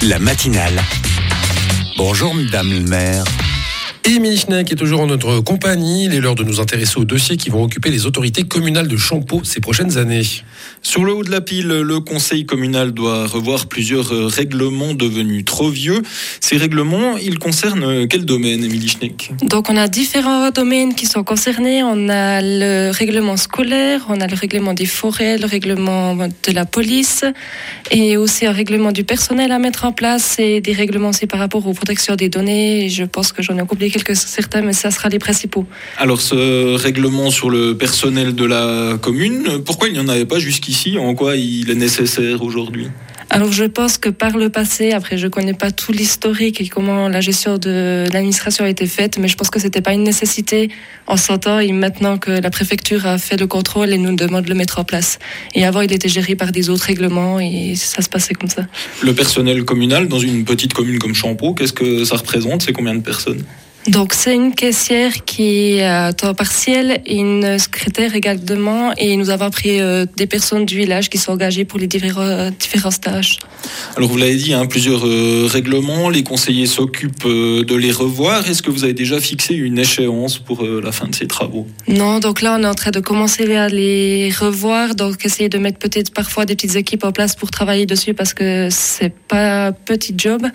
La matinale. Bonjour, madame le maire. Émilie Schneck est toujours en notre compagnie. Il est l'heure de nous intéresser aux dossiers qui vont occuper les autorités communales de Champeaux ces prochaines années. Sur le haut de la pile, le conseil communal doit revoir plusieurs règlements devenus trop vieux. Ces règlements, ils concernent quel domaine, Émilie Schneck ? Donc on a différents domaines qui sont concernés. On a le règlement scolaire, on a le règlement des forêts, le règlement de la police et aussi un règlement du personnel à mettre en place et des règlements aussi par rapport aux protections des données. Je pense que j'en ai oublié certains, mais ça sera les principaux. Alors ce règlement sur le personnel de la commune, pourquoi il n'y en avait pas jusqu'ici ? En quoi il est nécessaire aujourd'hui ? Alors je pense que par le passé, après je connais pas tout l'historique et comment la gestion de l'administration a été faite, mais je pense que c'était pas une nécessité en son temps et maintenant que la préfecture a fait le contrôle et nous demande de le mettre en place. Et avant il était géré par des autres règlements et ça se passait comme ça. Le personnel communal dans une petite commune comme Champeaux, qu'est-ce que ça représente ? C'est combien de personnes ? Donc c'est une caissière qui est à temps partiel et une secrétaire également et nous avons pris des personnes du village qui sont engagées pour les différentes tâches. Alors vous l'avez dit, plusieurs règlements, les conseillers s'occupent de les revoir. Est-ce que vous avez déjà fixé une échéance pour la fin de ces travaux ? Non, donc là on est en train de commencer à les revoir, donc essayer de mettre peut-être parfois des petites équipes en place pour travailler dessus parce que c'est pas un petit job.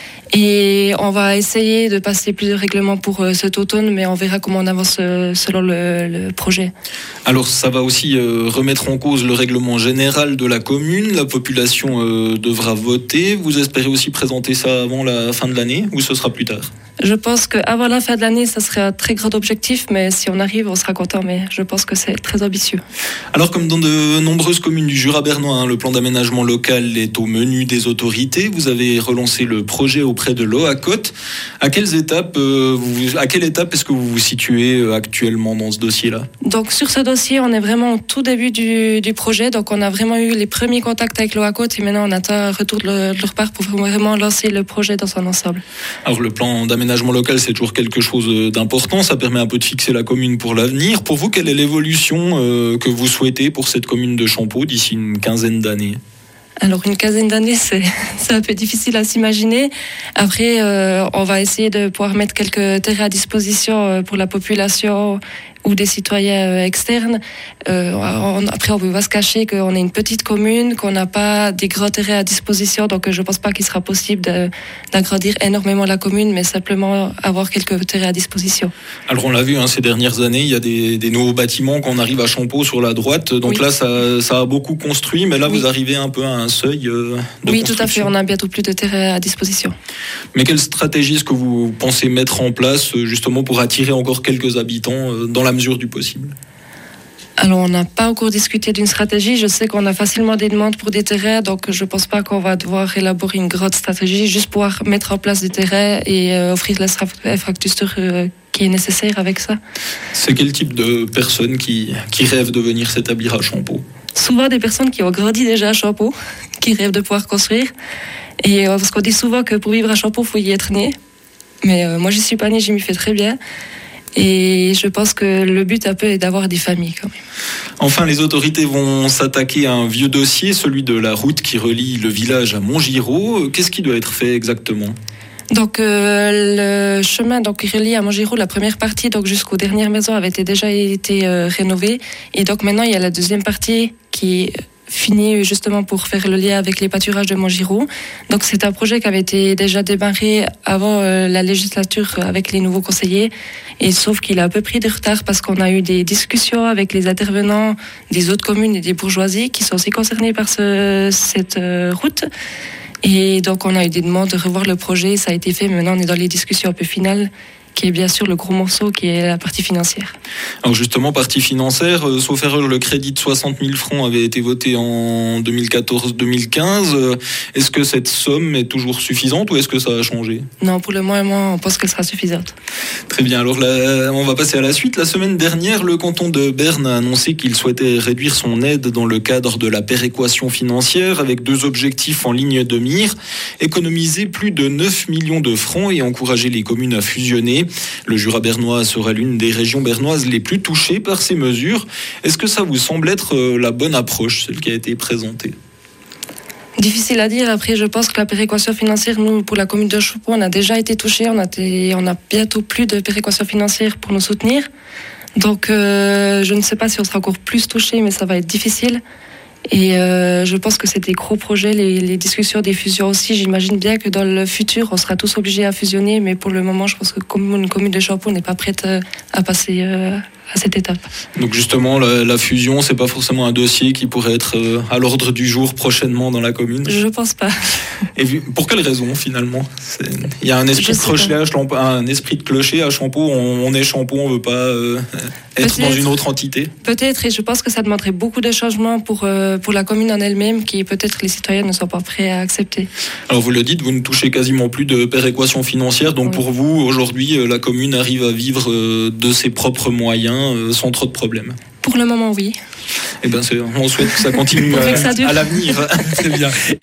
Et on va essayer de passer plusieurs règlements pour cet automne, mais on verra comment on avance selon le projet. Alors ça va aussi remettre en cause le règlement général de la commune. La population devra voter. Vous espérez aussi présenter ça avant la fin de l'année ou ce sera plus tard ? Je pense qu'avant la fin de l'année, ça serait un très grand objectif, mais si on arrive, on sera content. Mais je pense que c'est très ambitieux. Alors, comme dans de nombreuses communes du Jura bernois, le plan d'aménagement local est au menu des autorités. Vous avez relancé le projet auprès de l'OACOT. À quelle étape est-ce que vous vous situez actuellement dans ce dossier-là ? Donc, sur ce dossier, on est vraiment au tout début du projet. Donc, on a vraiment eu les premiers contacts avec l'OACOT et maintenant, on attend un retour de leur part pour vraiment lancer le projet dans son ensemble. Alors, le plan d'aménagement local, c'est toujours quelque chose d'important. Ça permet un peu de fixer la commune pour l'avenir. Pour vous, quelle est l'évolution que vous souhaitez pour cette commune de Champeaux d'ici une quinzaine d'années ? Alors, une quinzaine d'années, c'est un peu difficile à s'imaginer. Après, on va essayer de pouvoir mettre quelques terrains à disposition pour la population ou des citoyens externes. Après, on ne peut pas se cacher qu'on est une petite commune, qu'on n'a pas des grands terrains à disposition, donc je ne pense pas qu'il sera possible d'agrandir énormément la commune, mais simplement avoir quelques terrains à disposition. Alors, on l'a vu ces dernières années, il y a des nouveaux bâtiments quand on arrive à Champeaux sur la droite, donc oui. Là, ça a beaucoup construit, mais là, oui. Vous arrivez un peu à un seuil de oui, tout à fait, on a bientôt plus de terrain à disposition. Mais quelle stratégie est-ce que vous pensez mettre en place, justement, pour attirer encore quelques habitants dans la mesure du possible ? Alors, on n'a pas encore discuté d'une stratégie. Je sais qu'on a facilement des demandes pour des terrains, donc je ne pense pas qu'on va devoir élaborer une grande stratégie, juste pouvoir mettre en place des terrains et offrir l'infrastructure qui est nécessaire avec ça. C'est quel type de personnes qui rêvent de venir s'établir à Champeaux ? Souvent des personnes qui ont grandi déjà à Champeaux, qui rêvent de pouvoir construire. Et parce qu'on dit souvent que pour vivre à Champeaux, il faut y être né. Mais moi, je ne suis pas née, j'y m'y fais très bien. Et je pense que le but un peu est d'avoir des familles quand même. Enfin, les autorités vont s'attaquer à un vieux dossier, celui de la route qui relie le village à Montgiraud. Qu'est-ce qui doit être fait exactement ? Donc le chemin qui relie à Montgiraud, la première partie jusqu'aux dernières maisons avait déjà été rénovée. Et donc maintenant, il y a la deuxième partie qui fini justement pour faire le lien avec les pâturages de Montgiraud. Donc c'est un projet qui avait été déjà démarré avant la législature avec les nouveaux conseillers, et sauf qu'il a un peu pris de retard parce qu'on a eu des discussions avec les intervenants des autres communes et des bourgeoisies qui sont aussi concernés par cette route. Et donc on a eu des demandes de revoir le projet, ça a été fait, maintenant on est dans les discussions un peu finales, qui est bien sûr le gros morceau, qui est la partie financière. Alors justement, partie financière, sauf erreur, le crédit de 60 000 francs avait été voté en 2014-2015. Est-ce que cette somme est toujours suffisante ou est-ce que ça a changé ? Non, pour le moment, on pense qu'elle sera suffisante. Très bien, alors là, on va passer à la suite. La semaine dernière, le canton de Berne a annoncé qu'il souhaitait réduire son aide dans le cadre de la péréquation financière avec 2 objectifs en ligne de mire. Économiser plus de 9 millions de francs et encourager les communes à fusionner. Le Jura bernois sera l'une des régions bernoises les plus touchées par ces mesures. Est-ce que ça vous semble être la bonne approche, celle qui a été présentée ? Difficile à dire. Après, je pense que la péréquation financière, nous, pour la commune de Champeaux, on a déjà été touchés. On a bientôt plus de péréquation financière pour nous soutenir. Donc, je ne sais pas si on sera encore plus touchés, mais ça va être difficile. Et je pense que c'est des gros projets, les discussions des fusions aussi. J'imagine bien que dans le futur, on sera tous obligés à fusionner. Mais pour le moment, je pense que une commune de Champeaux n'est pas prête à passer à cette étape. Donc justement, la fusion, c'est pas forcément un dossier qui pourrait être à l'ordre du jour prochainement dans la commune. Je pense pas. Et pour quelle raison finalement ? Il y a un esprit de clocher à Champeaux. On est Champeaux, on veut pas être dans une autre entité. Peut-être, et je pense que ça demanderait beaucoup de changements pour la commune en elle-même, qui peut-être les citoyens ne sont pas prêts à accepter. Alors vous le dites, vous ne touchez quasiment plus de péréquation financière. Donc pour vous, aujourd'hui, la commune arrive à vivre de ses propres moyens sans trop de problèmes. Pour le moment, oui. Eh ben, on souhaite que ça continue à l'avenir. Très bien.